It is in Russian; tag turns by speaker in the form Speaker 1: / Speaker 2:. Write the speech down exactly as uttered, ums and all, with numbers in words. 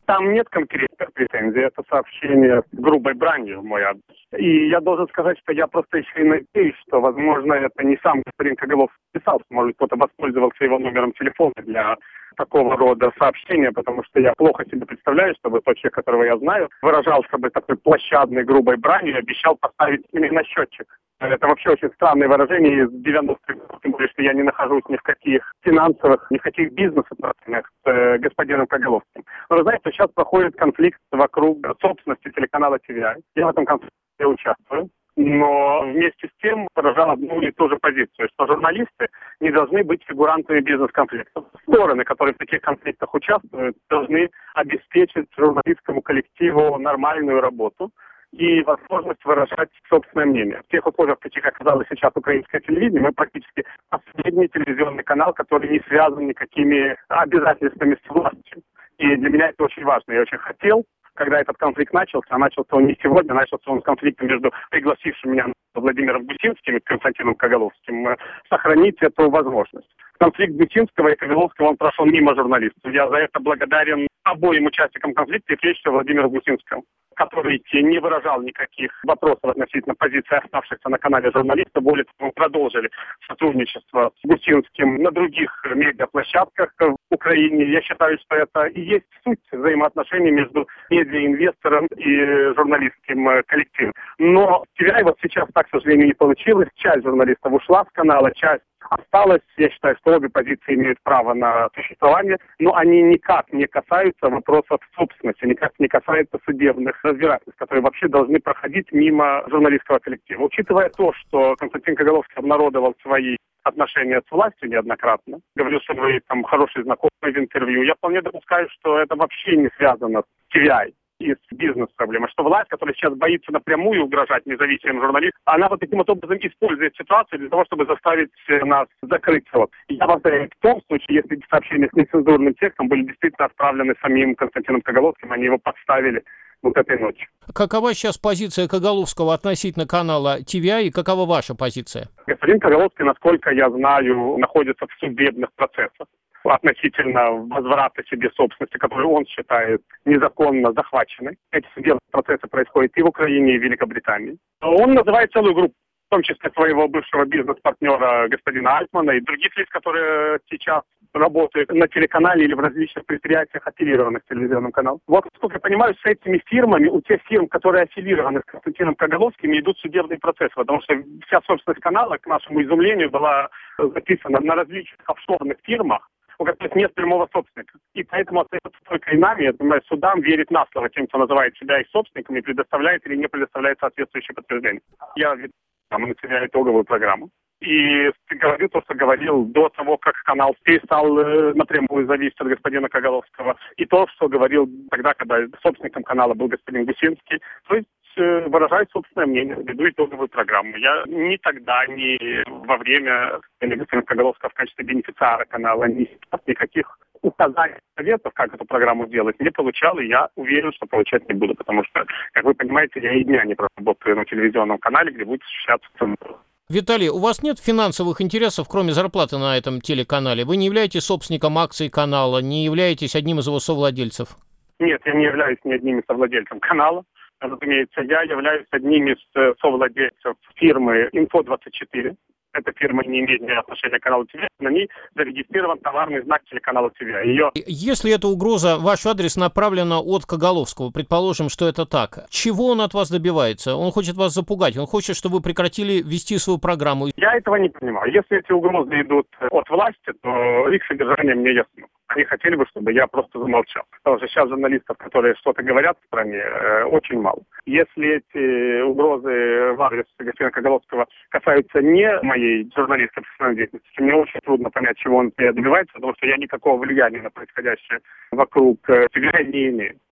Speaker 1: Там нет конкретных претензий, это сообщение с грубой бранью в мой адрес. И я должен сказать, что я просто еще и надеюсь, что, возможно, это не сам господин Коголовский писал, может, кто-то воспользовался его номером телефона для такого рода сообщения, потому что я плохо себе представляю, чтобы тот человек, которого я знаю, выражался бы такой площадной, грубой бранью и обещал поставить именно счетчик. Это вообще очень странное выражение из девяностых годов, тем более, что я не нахожусь ни в каких финансовых, ни в каких бизнес-отношениях с э, господином Коголовским. Но вы знаете, сейчас проходит конфликт вокруг собственности телеканала Ти Ви Ай. Я в этом конфликте участвую. Но вместе с тем выражал одну и ту же позицию, что журналисты не должны быть фигурантами бизнес-конфликтов. Стороны, которые в таких конфликтах участвуют, должны обеспечить журналистскому коллективу нормальную работу и возможность выражать собственное мнение. В тех условиях, в каких оказалось сейчас украинское телевидение, мы практически последний телевизионный канал, который не связан никакими обязательствами с властью. И для меня это очень важно. Я очень хотел, когда этот конфликт начался, а начался он не сегодня, начался он с конфликта между пригласившим меня Владимиром Гусинским и Константином Коголовским, сохранить эту возможность. Конфликт Гусинского и Коголовского, он прошел мимо журналистов. Я за это благодарен обоим участникам конфликта, и прежде всего Владимиру Гусинскому, который не выражал никаких вопросов относительно позиции оставшихся на канале журналистов. Более того, мы продолжили сотрудничество с Гусинским на других медиаплощадках в Украине. Я считаю, что это и есть суть взаимоотношений между медиаинвестором и журналистским коллективом. Но в Ти Ви Ай вот сейчас так, к сожалению, не получилось. Часть журналистов ушла с канала, часть осталась. Я считаю, что обе позиции имеют право на существование, но они никак не касаются вопросов собственности, никак не касаются судебных разбирательств, которые вообще должны проходить мимо журналистского коллектива. Учитывая то, что Константин Коголовский обнародовал свои отношения с властью неоднократно, говорил, что вы там хороший знакомый в интервью, я вполне допускаю, что это вообще не связано с Ти Ви Ай и с бизнес-проблемой, что власть, которая сейчас боится напрямую угрожать независимым журналистам, она вот таким вот образом использует ситуацию для того, чтобы заставить нас закрыть рот. И я повторяю, в том случае, если эти сообщения с нецензурным текстом были действительно отправлены самим Константином Коголовским, они его подставили вот этой ночью.
Speaker 2: Какова сейчас позиция Коголовского относительно канала Ти Ви Ай и какова ваша позиция?
Speaker 1: Господин Коголовский, насколько я знаю, находится в судебных процессах относительно возврата себе собственности, которую он считает незаконно захваченной. Эти судебные процессы происходят и в Украине, и в Великобритании. Он называет целую группу, в том числе своего бывшего бизнес-партнера господина Альтмана и других лиц, которые сейчас работают на телеканале или в различных предприятиях, аффилированных к телевизионным каналам. Вот, насколько я понимаю, с этими фирмами, у тех фирм, которые аффилированы с Константином Коголовским, идут судебные процессы, потому что вся собственность канала, к нашему изумлению, была записана на различных офшорных фирмах, у которых нет прямого собственника. И поэтому остается только и нами, я думаю, судам верить на слово тем, кто называет себя их собственником и предоставляет или не предоставляет соответствующее подтверждение. Я там инициирую итоговую программу. И говорил то, что говорил до того, как канал перестал э, напрямую зависеть от господина Коголовского, и то, что говорил тогда, когда собственником канала был господин Гусинский. То есть э, выражает собственное мнение, веду итоговую программу. Я ни тогда, ни во время господина Коголовского в качестве бенефициара канала, ни никаких указаний, советов, как эту программу делать, не получал, и я уверен, что получать не буду, потому что, как вы понимаете, я и дня не проработаю на телевизионном канале, где будет осуществляться цензура.
Speaker 2: Виталий, у вас нет финансовых интересов, кроме зарплаты на этом телеканале? Вы не являетесь собственником акций канала, не являетесь одним из его совладельцев?
Speaker 1: Нет, я не являюсь ни одним из совладельцев канала. Разумеется, я являюсь одним из совладельцев фирмы Инфо двадцать четыре. Эта фирма не имеет ни отношения к каналу Ти Ви Ай, на ней зарегистрирован товарный знак телеканала Ти Ви Ай. Ее...
Speaker 2: Если эта угроза в ваш адрес направлена от Коголовского, предположим, что это так, чего он от вас добивается? Он хочет вас запугать, он хочет, чтобы вы прекратили вести свою программу.
Speaker 1: Я этого не понимаю. Если эти угрозы идут от власти, то их содержание мне ясно. Они хотели бы, чтобы я просто замолчал. Потому что сейчас журналистов, которые что-то говорят в стране, э, очень мало. Если эти угрозы в адрес господина Коголовского касаются не моей журналистской профессиональной деятельности, мне очень трудно понять, чего он добивается, потому что я никакого влияния на происходящее вокруг Ти Ви Ай не имею.